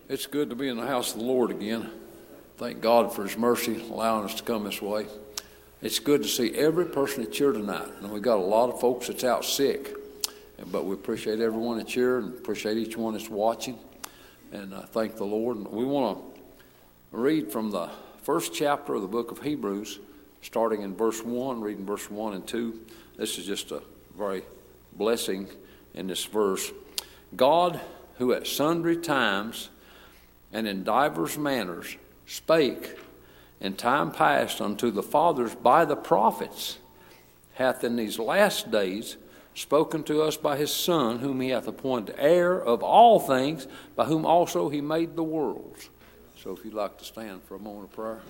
It's good to be in the house of the Lord again. Thank God for His mercy, allowing us to come this way. It's good to see every person that's here tonight. And we got a lot of folks that's out sick, but we appreciate everyone that's here and appreciate each one that's watching. And thank the Lord. And we want to read from the first chapter of the book of Hebrews, starting in verse 1, reading verse 1 and 2. This is just a very blessing in this verse. God, who at sundry times and in divers manners spake in time past unto the fathers by the prophets, hath in these last days spoken to us by his Son, whom he hath appointed heir of all things, by whom also he made the worlds. So if you'd like to stand for a moment of prayer.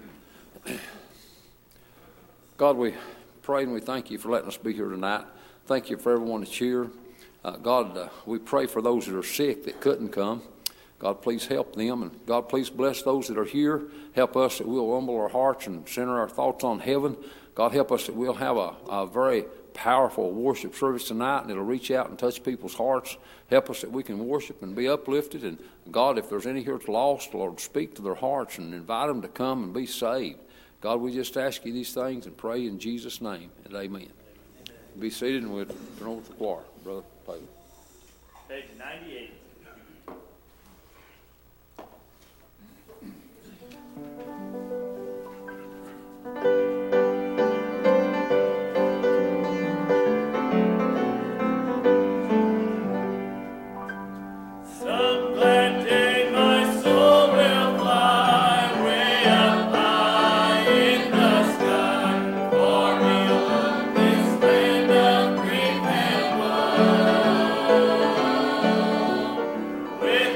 God, we pray and we thank you for letting us be here tonight. Thank you for everyone that's here. God, we pray for those that are sick that couldn't come. God, please help them. And God, please bless those that are here. Help us that we'll humble our hearts and center our thoughts on heaven. God, help us that we'll have a very powerful worship service tonight, and it'll reach out and touch people's hearts. Help us that we can worship and be uplifted. And God, if there's any here that's lost, Lord, speak to their hearts and invite them to come and be saved. God, we just ask you these things and pray in Jesus' name, and amen. Be seated, and we'll turn over to the choir. Brother Paley. Page 98. With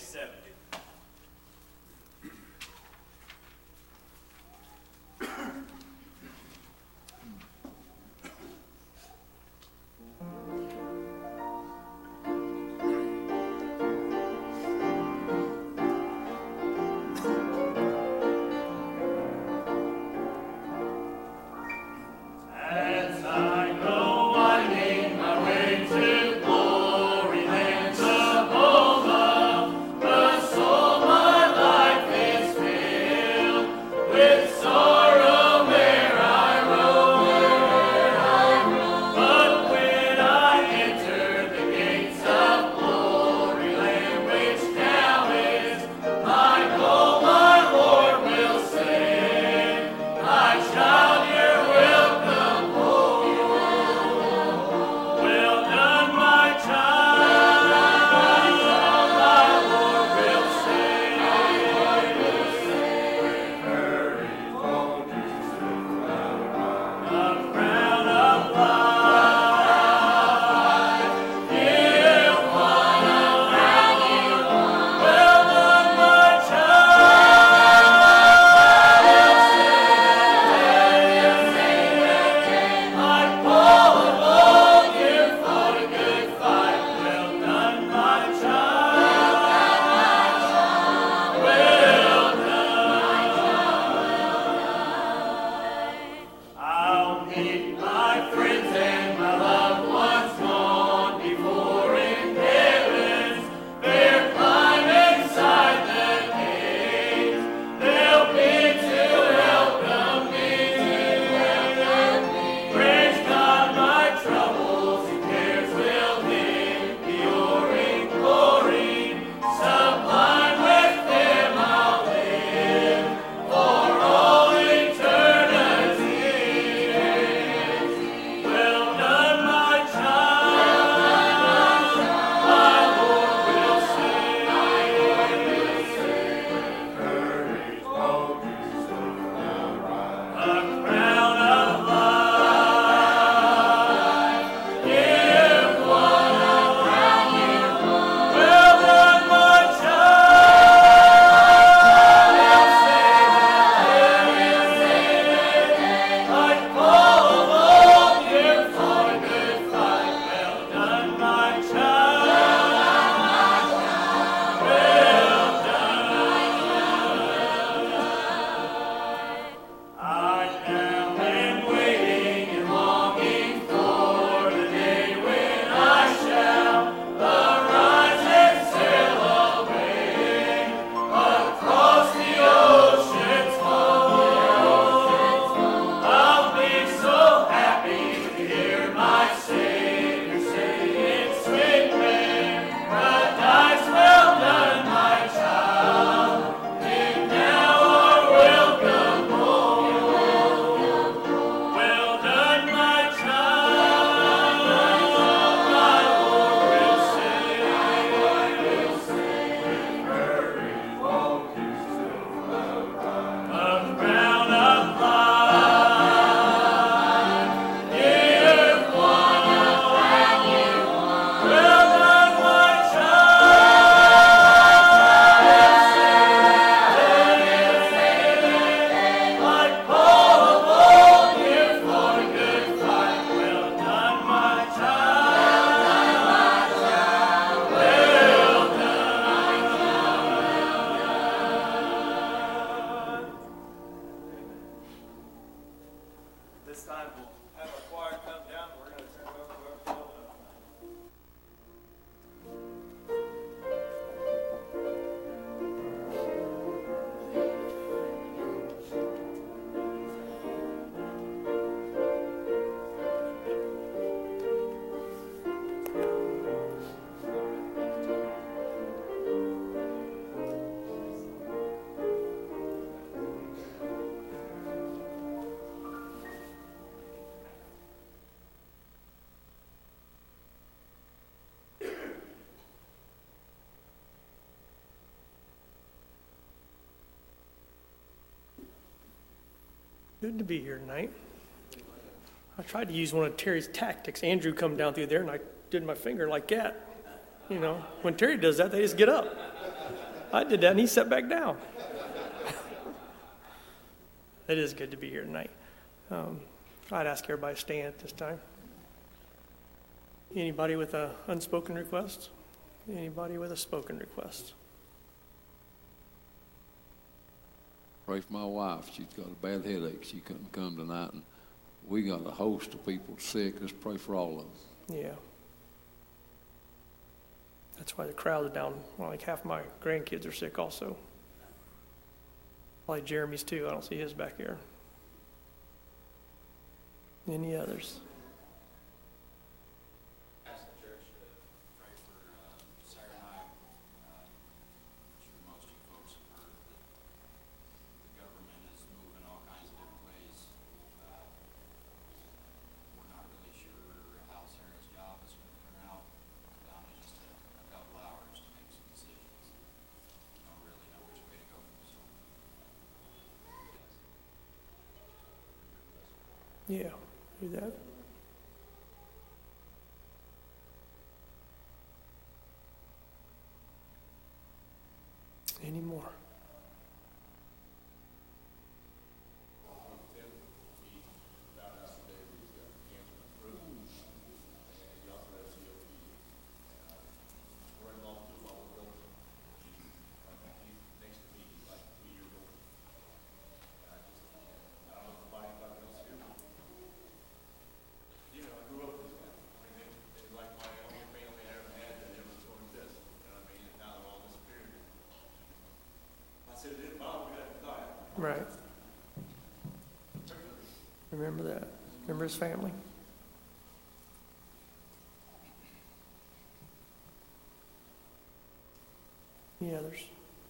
70. Good to be here tonight. I tried to use one of Terry's tactics. Andrew come down through there, and I did my finger like that. You know, when Terry does that, they just get up. I did that, and he sat back down. It is good to be here tonight. I'd ask everybody to stand at this time. Anybody with an unspoken request? Anybody with a spoken request? Pray for my wife. She's got a bad headache. She couldn't come tonight, and we got a host of people sick. Let's pray for all of them. Yeah. That's why the crowd is down. Well, like half my grandkids are sick also. Probably Jeremy's too. I don't see his back here. Any others? Ask the church to pray for Sarah and I. I'm sure most of you folks have heard that the government is moving all kinds of different ways. We're not really sure how Sarah's job is going to turn out. Down to just a couple hours to make some decisions. We don't really know which way to go. So. Yeah, do that. Any more? Right. Remember that. Remember his family. Any others?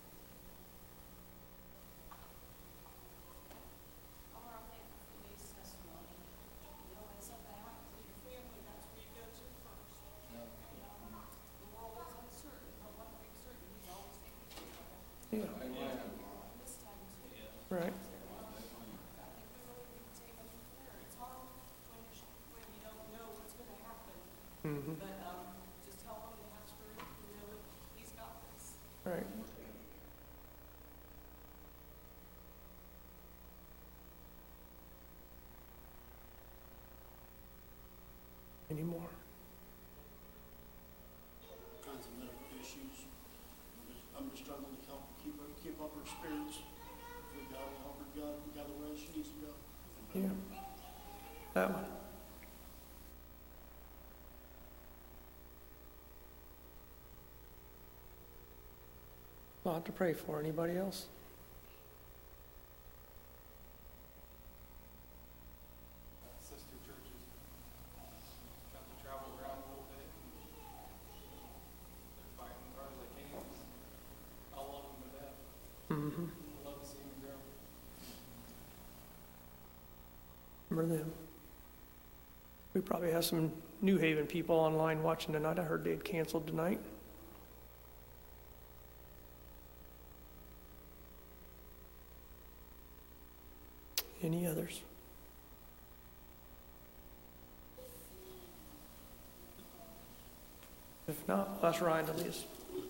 Yeah. Right. Mm-hmm. Just tell him to have strength, he's got this. Right. Any more? Kinds of medical issues. I'm just struggling to help keep up her spirits. If we got to help her God, we got the way she needs to go. Yeah. That one. A lot to pray for. Anybody else? Sister churches got to travel around a little bit. They're fighting as hard as they can. I love them with that. Mm-hmm. I love to see them grow. Remember them. We probably have some New Haven people online watching tonight. I heard they had canceled tonight. Any others? If not, let's Ryan to lead us.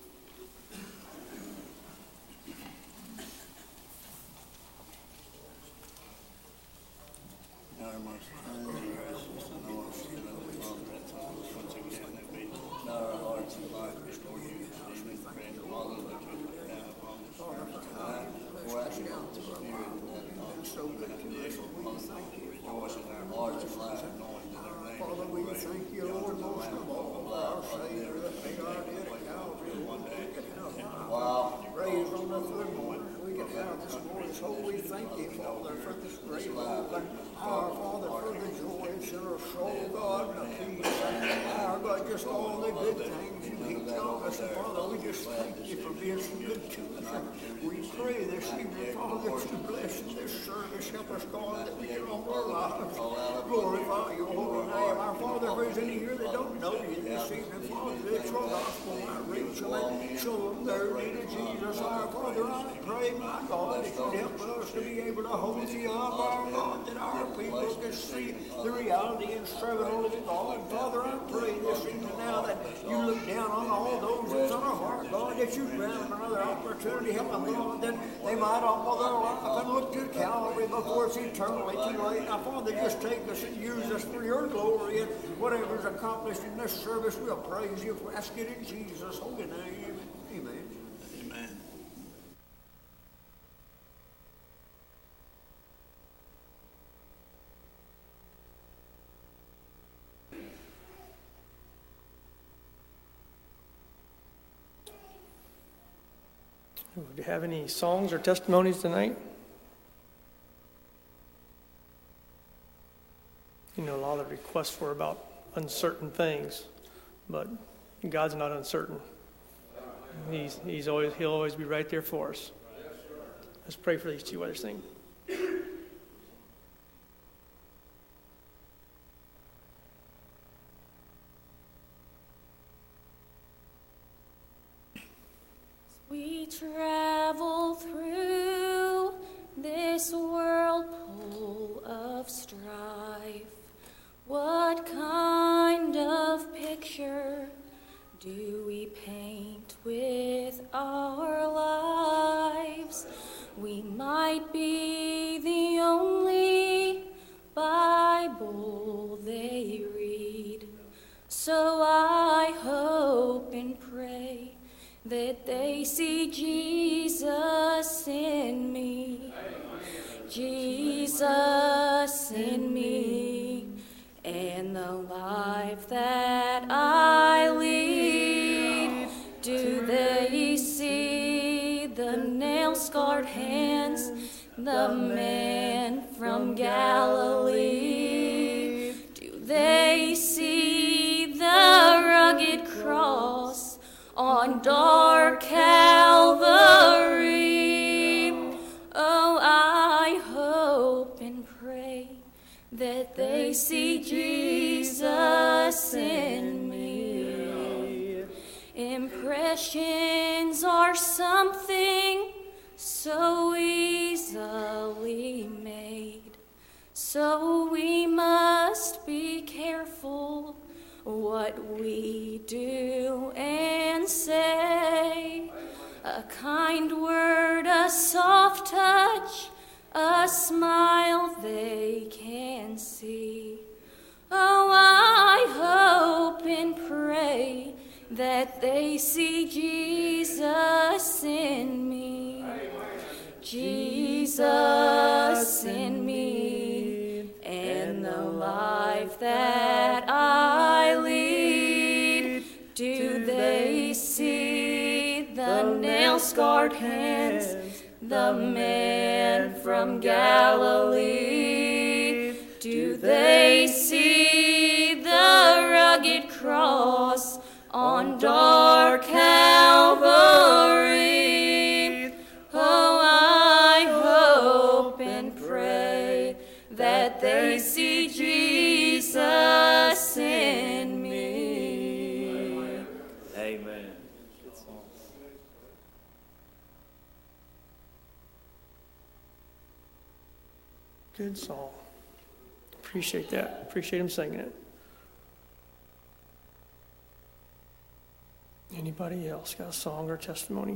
Our most holy, gracious, and awesome, and Father, at times, once again, that we know our hearts and life before you, Stephen, praying, Father, that you look down upon this church tonight, pour out your Holy Spirit, and so good to us, rejoice in our hearts and life, knowing that our name Father, we thank you, Lord, most of all, for our Savior, that God did at Calvary. We can have raised on the third morning. We can have this morning. So we thank you, Father, for this great open. Our Father, for the joys in our soul, God, the peace. Our God, just all the good things you keep telling us. And Father, we just thank you for being so good to us. We pray this evening, Father, that you bless this service. Help us, God, that we can offer our lives. Glorify your holy name. Our Father, Father, if there's any here that don't know you this evening, Father, that your gospel might reach them and show them their need of Jesus. Our Father, I pray, my God, that you'd help us to be able to hold you up, our God, that our people can see the reality and serve the living God. And Father, I pray this evening now that you look down on all those that's on our heart, God, that you grant them another opportunity, help them, God, that they might humble their life and look to Calvary before it's eternally too late. Now, Father, just take us and use us for your glory, and whatever's accomplished in this service, we'll praise you. We ask it in Jesus' holy name. Amen. Amen. Do you have any songs or testimonies tonight? You know, a lot of the requests were about uncertain things, but God's not uncertain. He'll always be right there for us. Let's pray for these two others sing. We travel through this whirlpool of strife. What kind of picture do we paint with our lives? We might be the only Bible they read. So I hope and pray that they see Jesus in me, Jesus in me, and the life that I lead. Do they see the nail-scarred hands, the man from Galilee? Do they see the rugged cross on dark Calvary? Oh, I hope and pray that they see Jesus in me. Impressions are something so easily made, so we must be careful what we do and say. A kind word, a soft touch, a smile they can see. Oh, I hope and pray that they see Jesus in me, Jesus in me, and the life that I lead. Do they see the nail-scarred hands, the man from Galilee? Do they see the rugged cross on dark Calvary? Oh, I hope and pray that they see Jesus in me. Amen. Good song. Good song. Appreciate that. Appreciate him singing it. Anybody else got a song or testimony?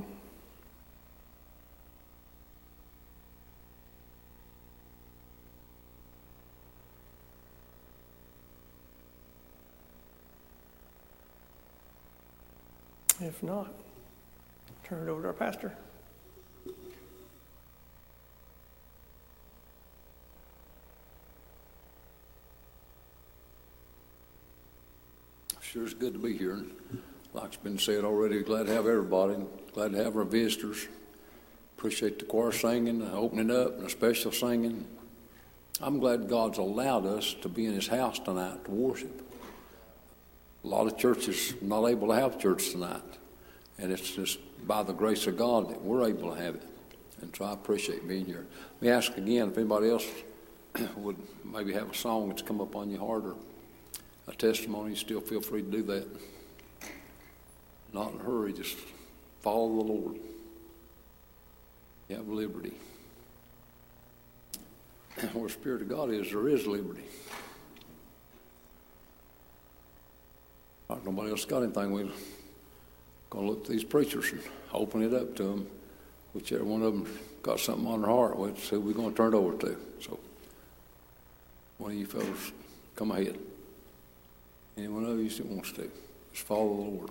If not, turn it over to our pastor. Sure is good to be here. Like it's been said already, glad to have everybody. Glad to have our visitors. Appreciate the choir singing, the opening up, and the special singing. I'm glad God's allowed us to be in His house tonight to worship. A lot of churches are not able to have church tonight, and it's just by the grace of God that we're able to have it. And so I appreciate being here. Let me ask again if anybody else would maybe have a song that's come up on your heart or a testimony, you still feel free to do that. Not in a hurry, just follow the Lord. You have liberty. Where the Spirit of God is, there is liberty. If nobody else got anything, we're going to look to these preachers and open it up to them. Whichever one of them got something on their heart, that's who we're going to turn it over to. So, one of you fellows, come ahead. Any one of you that wants to, just follow the Lord.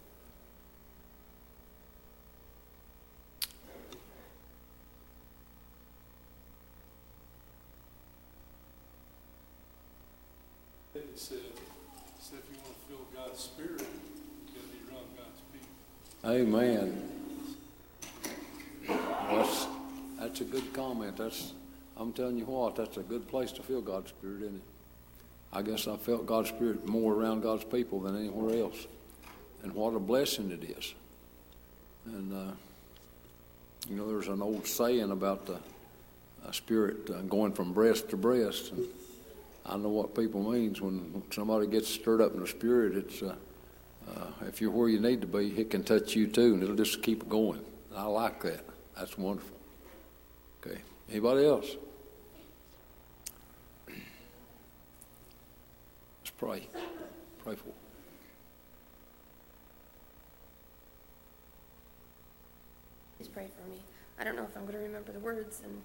It said if you want to feel God's Spirit, you got to be around God's people. Amen. Well, that's a good comment. I'm telling you what, that's a good place to feel God's Spirit, isn't it? I guess I felt God's Spirit more around God's people than anywhere else. And what a blessing it is. And, there's an old saying about the Spirit going from breast to breast. And I know what people means when somebody gets stirred up in the Spirit. It's if you're where you need to be, it can touch you too, and it'll just keep going. I like that. That's wonderful. Okay. Anybody else? Let's pray. Pray for it. Please pray for me. I don't know if I'm going to remember the words. And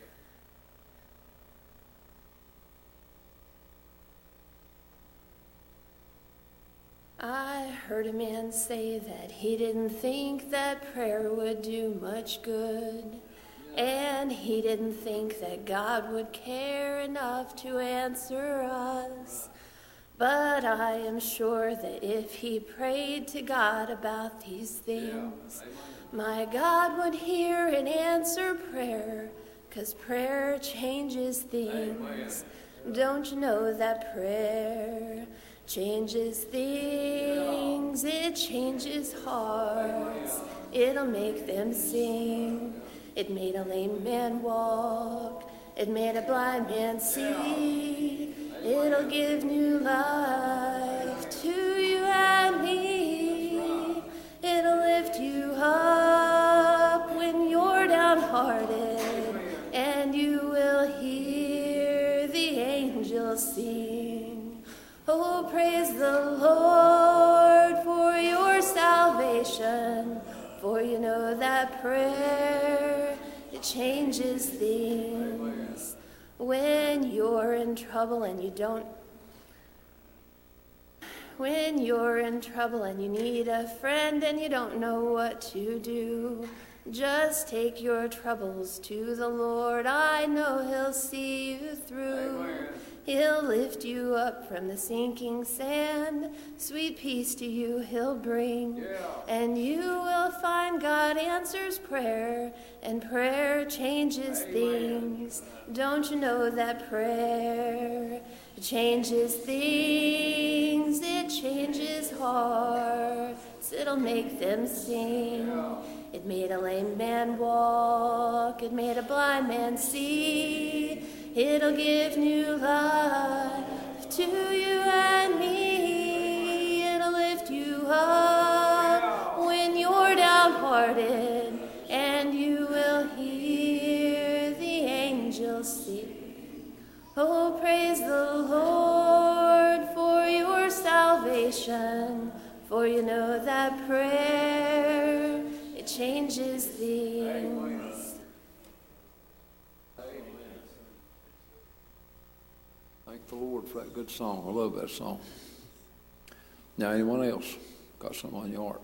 I heard a man say that he didn't think that prayer would do much good. And he didn't think that God would care enough to answer us. But I am sure that if he prayed to God about these things, my God would hear and answer prayer, 'cause prayer changes things. Don't you know that prayer changes things? It changes hearts. It'll make them sing. It made a lame man walk. It made a blind man see. It'll give new life to you and me. It'll lift you up when you're downhearted, and you will hear the angels sing. Oh, praise the Lord for your salvation, for you know that prayer, it changes things. When you're in trouble and you need a friend and you don't know what to do, just take your troubles to the Lord. I know he'll see you through. Amen. He'll lift you up from the sinking sand. Sweet peace to you he'll bring. Yeah. And you will find God answers prayer, and prayer changes things. Don't you know that prayer changes things? It changes hearts. It'll make them sing. It made a lame man walk. It made a blind man see. It'll give new life to you and me. It'll lift you up when you're downhearted, and you will hear the angels sing. Oh, praise the Lord for your salvation, for you know that prayer, it changes things. Thank the Lord for that good song. I love that song. Now, anyone else got something on your heart?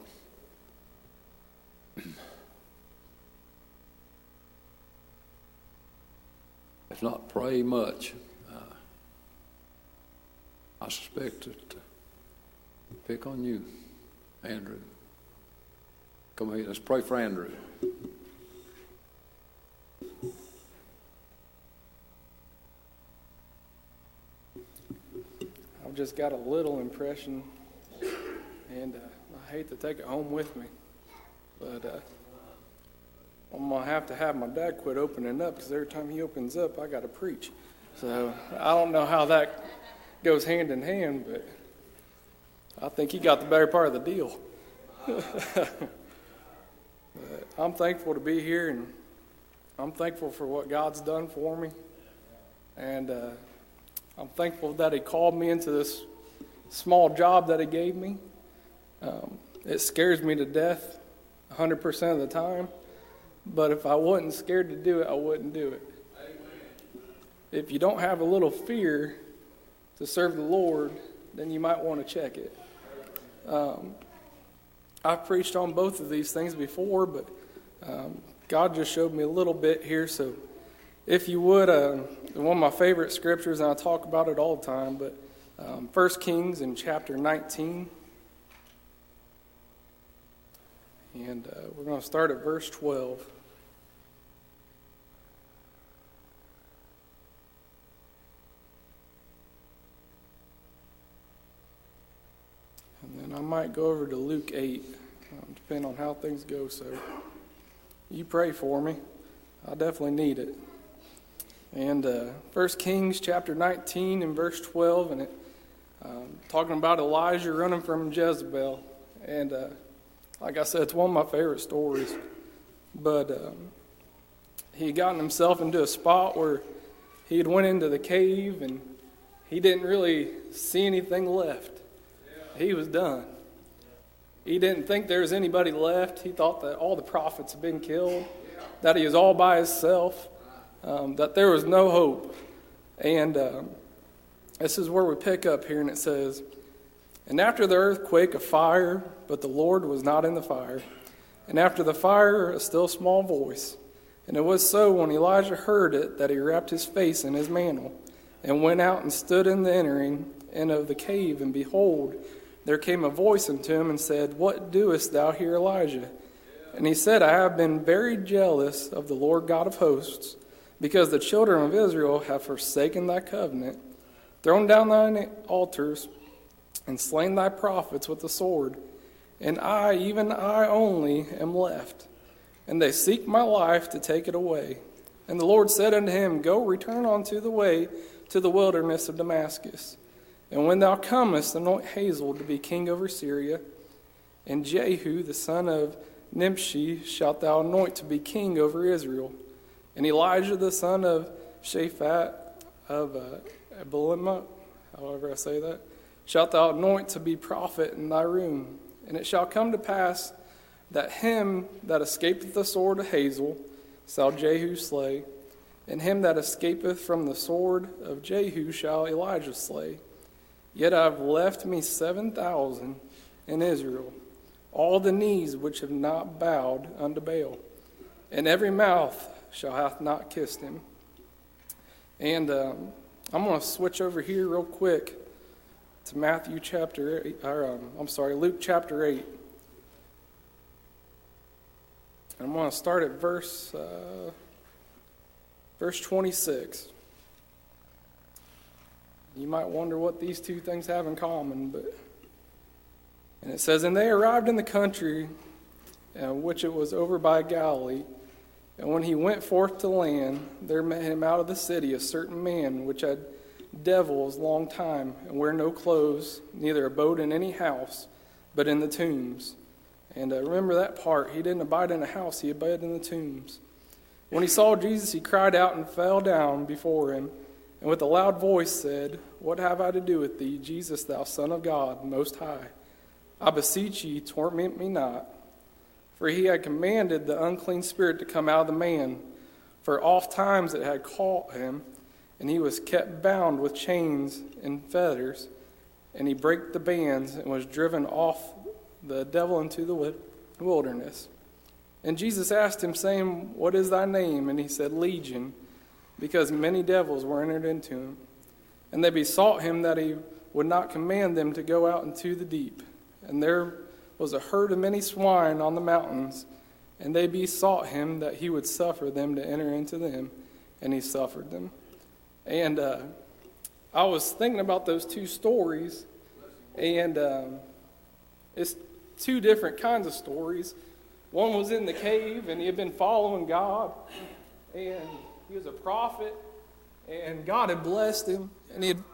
If not, pray much. I suspect that pick on you, Andrew. Come here, let's pray for Andrew. I've just got a little impression, and I hate to take it home with me, but I'm going to have my dad quit opening up, because every time he opens up, I got to preach. So I don't know how goes hand in hand, but I think he got the better part of the deal. But I'm thankful to be here, and I'm thankful for what God's done for me. And I'm thankful that he called me into this small job that he gave me. It scares me to death 100% of the time. But if I wasn't scared to do it, I wouldn't do it. If you don't have a little fear to serve the Lord, then you might want to check it. I've preached on both of these things before, but God just showed me a little bit here. So if you would, one of my favorite scriptures, and I talk about it all the time, but 1 Kings in chapter 19. And we're going to start at verse 12. And then I might go over to Luke 8, depending on how things go. So you pray for me. I definitely need it. And 1 Kings chapter 19 and verse 12, and it talking about Elijah running from Jezebel. And like I said, it's one of my favorite stories. But he had gotten himself into a spot where he had went into the cave and he didn't really see anything left. He was done. He didn't think there was anybody left. He thought that all the prophets had been killed, that he was all by himself, that there was no hope. And this is where we pick up here, and it says, "And after the earthquake, a fire, but the Lord was not in the fire. And after the fire, a still small voice. And it was so when Elijah heard it that he wrapped his face in his mantle and went out and stood in the entering in of the cave. And behold, there came a voice unto him and said, What doest thou here, Elijah? And he said, I have been very jealous of the Lord God of hosts, because the children of Israel have forsaken thy covenant, thrown down thine altars, and slain thy prophets with the sword. And I, even I only, am left. And they seek my life to take it away. And the Lord said unto him, Go, return unto the way to the wilderness of Damascus. And when thou comest, anoint Hazael to be king over Syria. And Jehu, the son of Nimshi, shalt thou anoint to be king over Israel. And Elijah, the son of Shaphat of Abelima, however I say that, shalt thou anoint to be prophet in thy room. And it shall come to pass that him that escapeth the sword of Hazael shall Jehu slay, and him that escapeth from the sword of Jehu shall Elijah slay. Yet I have left me 7,000 in Israel, all the knees which have not bowed unto Baal, and every mouth shall hath not kissed him." And I'm going to switch over here real quick to Luke chapter 8. And I'm going to start at verse 26. You might wonder what these two things have in common, and it says, "And they arrived in the country which it was over by Galilee. And when he went forth to land, there met him out of the city a certain man which had devils long time, and wear no clothes, neither abode in any house, but in the tombs." And remember that part. He didn't abide in a house, he abided in the tombs. When he saw Jesus, he cried out and fell down before him, and with a loud voice said, What have I to do with thee, Jesus, thou Son of God, Most High? I beseech ye, torment me not. For he had commanded the unclean spirit to come out of the man. For oft times it had caught him, and he was kept bound with chains and fetters, and he brake the bands, and was driven off the devil into the wilderness. And Jesus asked him, saying, What is thy name? And he said, Legion, because many devils were entered into him. And they besought him that he would not command them to go out into the deep. And there was a herd of many swine on the mountains, and they besought him that he would suffer them to enter into them, and he suffered them. And I was thinking about those two stories, and it's two different kinds of stories. One was in the cave, and he had been following God, and he was a prophet, and God had blessed him, and he had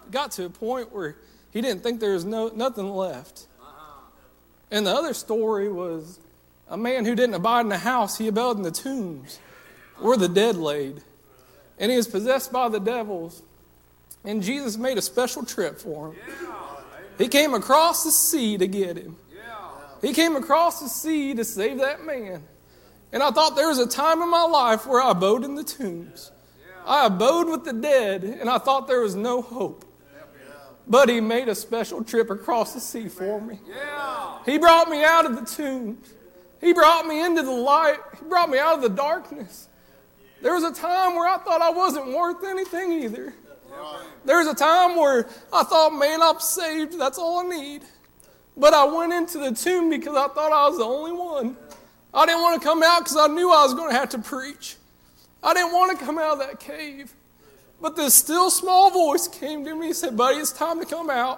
got to a point where he didn't think there was nothing left. And the other story was a man who didn't abide in the house, he abode in the tombs where the dead laid. And he was possessed by the devils. And Jesus made a special trip for him. He came across the sea to get him. He came across the sea to save that man. And I thought there was a time in my life where I abode in the tombs. I abode with the dead, and I thought there was no hope. But he made a special trip across the sea for me. He brought me out of the tombs. He brought me into the light. He brought me out of the darkness. There was a time where I thought I wasn't worth anything either. There was a time where I thought, man, I'm saved. That's all I need. But I went into the tomb because I thought I was the only one. I didn't want to come out because I knew I was going to have to preach. I didn't want to come out of that cave. But this still small voice came to me and said, buddy, it's time to come out.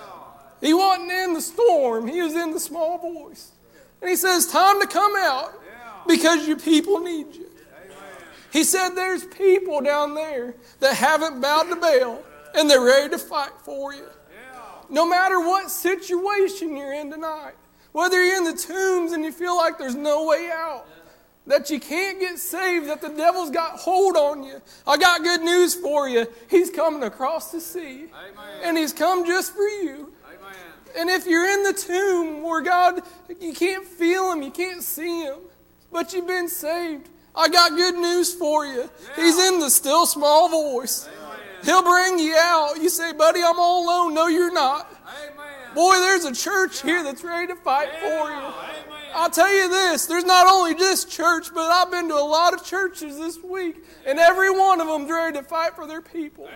He wasn't in the storm. He was in the small voice. And he says, time to come out because your people need you. He said there's people down there that haven't bowed to Baal and they're ready to fight for you. No matter what situation you're in tonight, whether you're in the tombs and you feel like there's no way out, that you can't get saved, that the devil's got hold on you, I got good news for you. He's coming across the sea. And he's come just for you. And if you're in the tomb where God, you can't feel him, you can't see him, but you've been saved, I got good news for you. He's in the still small voice. He'll bring you out. You say, buddy, I'm all alone. No, you're not. Boy, there's a church here that's ready to fight for you. I'll tell you this, there's not only this church, but I've been to a lot of churches this week, and every one of them's ready to fight for their people.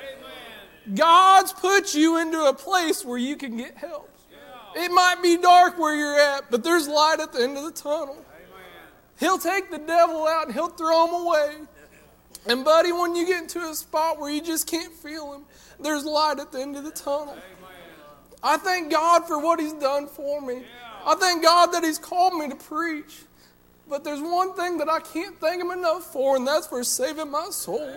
God's put you into a place where you can get help. It might be dark where you're at, but there's light at the end of the tunnel. He'll take the devil out and he'll throw him away. And buddy, when you get into a spot where you just can't feel him, there's light at the end of the tunnel. I thank God for what he's done for me. I thank God that he's called me to preach. But there's one thing that I can't thank him enough for, and that's for saving my soul.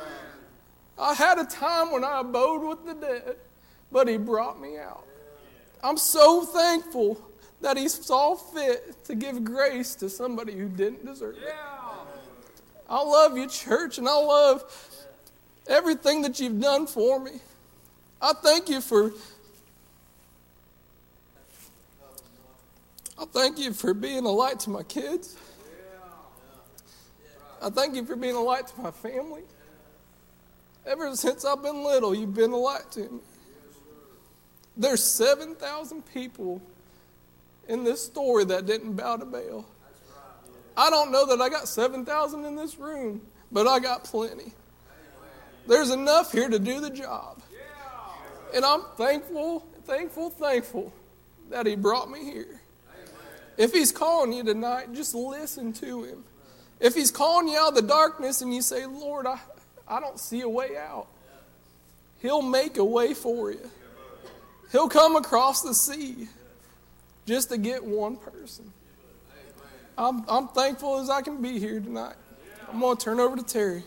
I had a time when I abode with the dead, but he brought me out. I'm so thankful that he saw fit to give grace to somebody who didn't deserve it. I love you, church, and I love everything that you've done for me. I thank you for being a light to my kids. I thank you for being a light to my family. Ever since I've been little, you've been a light to me. There's 7,000 people in this story that didn't bow to Baal. I don't know that I got 7,000 in this room, but I got plenty. There's enough here to do the job. And I'm thankful that he brought me here. If he's calling you tonight, just listen to him. If he's calling you out of the darkness and you say, Lord, I don't see a way out, he'll make a way for you. He'll come across the sea just to get one person. I'm thankful as I can be here tonight. I'm going to turn over to Terry.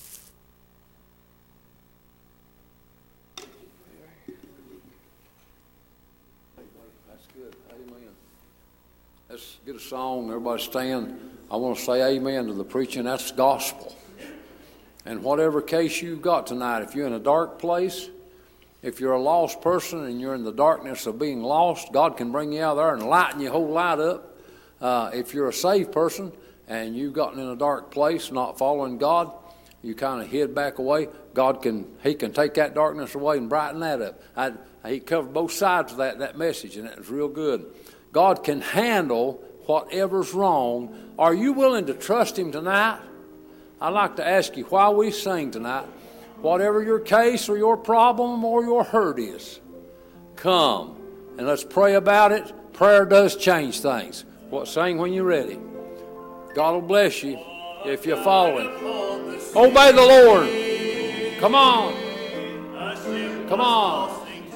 That's good. Amen. Let's get a song. Everybody stand. I want to say amen to the preaching. That's gospel. And whatever case you've got tonight, if you're in a dark place, if you're a lost person and you're in the darkness of being lost, God can bring you out there and lighten your whole light up. If you're a saved person and you've gotten in a dark place, not following God, you kind of hid back away, He can take that darkness away and brighten that up. He covered both sides of that message, and it was real good. God can handle whatever's wrong. Are you willing to trust him tonight? I'd like to ask you, while we sing tonight, whatever your case or your problem or your hurt is, come and let's pray about it. Prayer does change things. Sing when you're ready. God will bless you if you follow him. Obey the Lord. Come on. Come on.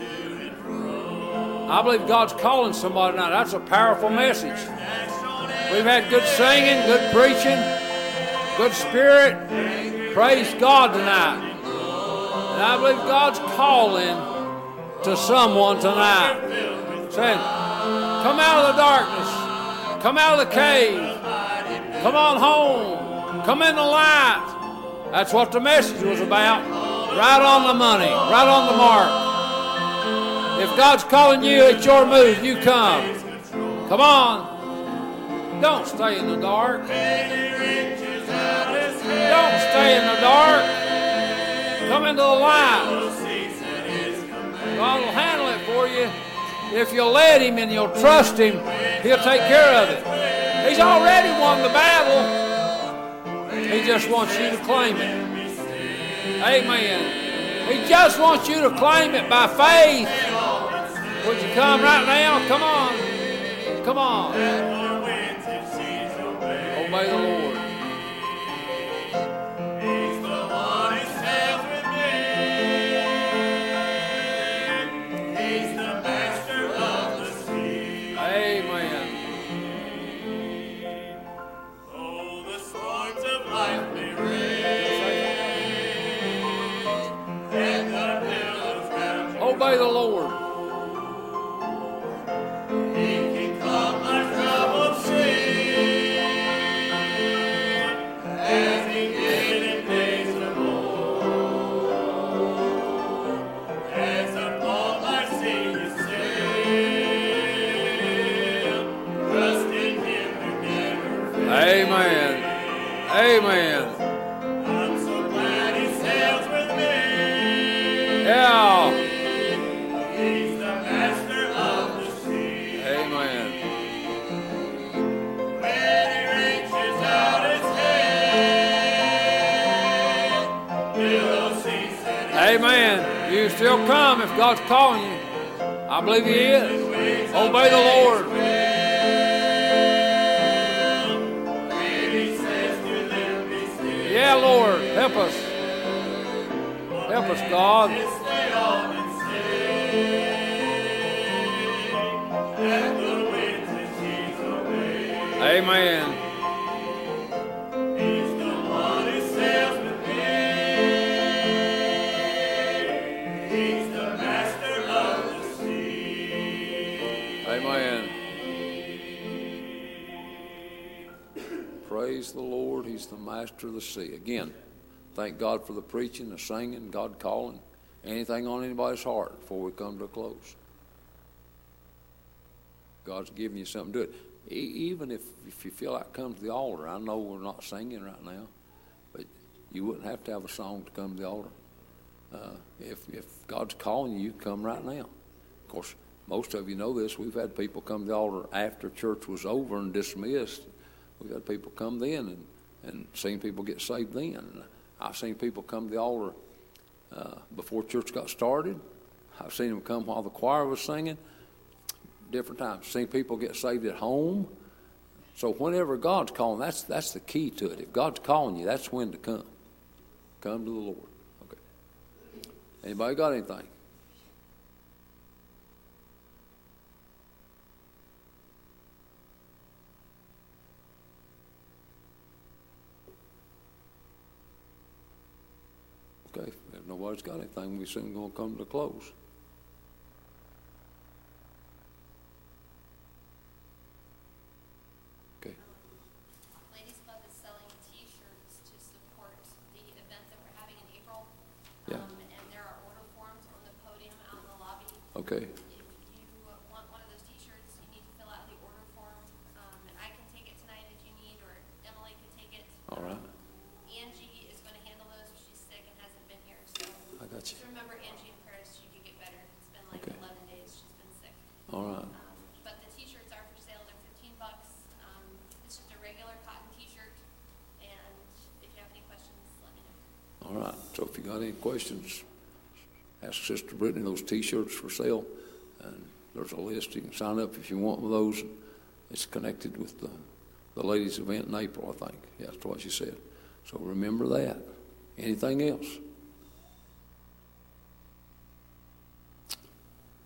I believe God's calling somebody tonight. That's a powerful message. We've had good singing, good preaching, good spirit. Praise God tonight. And I believe God's calling to someone tonight, saying, come out of the darkness. Come out of the cave. Come on home. Come in the light. That's what the message was about. Right on the money. Right on the mark. If God's calling you, it's your move. You come. Come on. Don't stay in the dark. Don't stay in the dark. Come into the light. God will handle it for you. If you'll let Him and you'll trust Him, He'll take care of it. He's already won the battle. He just wants you to claim it. Amen. He just wants you to claim it by faith. Would you come right now? Come on. Come on. Obey the Lord. Obey the Lord. He can calm my troubled sea, as He did in days of old. As upon my sea you sail, trust in Him who never fails. Amen. Amen. I'm so glad He sails with me. Yeah. Amen. You still come if God's calling you. I believe He is. Obey the Lord. Yeah, Lord, help us. Help us, God. Amen. Praise the Lord. He's the master of the sea. Again, thank God for the preaching, the singing, God calling. Anything on anybody's heart before we come to a close. God's giving you something to do it. Even if you feel like come to the altar. I know we're not singing right now, but you wouldn't have to have a song to come to the altar. If God's calling you, come right now. Of course, most of you know this. We've had people come to the altar after church was over and dismissed. We've had people come then and seen people get saved then. I've seen people come to the altar before church got started. I've seen them come while the choir was singing. Different times. I've seen people get saved at home. So whenever God's calling, that's the key to it. If God's calling you, that's when to come. Come to the Lord. Okay. Anybody got anything? Okay, if nobody's got anything, we soon going to come to a close. Okay. Ladies Club is selling T-shirts to support the event that we're having in April. Yeah. And there are order forms on the podium out in the lobby. Okay. If you want one of those T-shirts, you need to fill out the order form. And I can take it tonight if you need, or Emily can take it. All right. Angie is going to handle those. She's sick and hasn't been here, so I got you. just remember Angie in Paris. She could get better. It's been like Okay. 11 days she's been sick. All right. But the T-shirts are for sale. They're $15. It's just a regular cotton T-shirt. And if you have any questions, let me know. All right. So if you got any questions, ask Sister Brittany. Those T-shirts for sale, and there's a list. You can sign up if you want one of those. It's connected with the ladies' event in April, I think. Yeah, that's what she said. So remember that. Anything else?